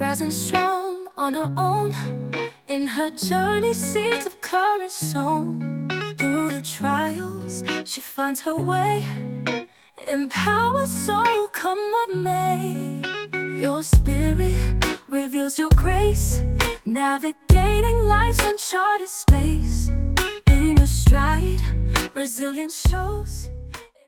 rising strong on her own. In her journey, seeds of courage sown. Through the trials, she finds her way. Empowered soul, come what may. Your spirit reveals your grace, navigating life's uncharted space. In your stride, resilience shows.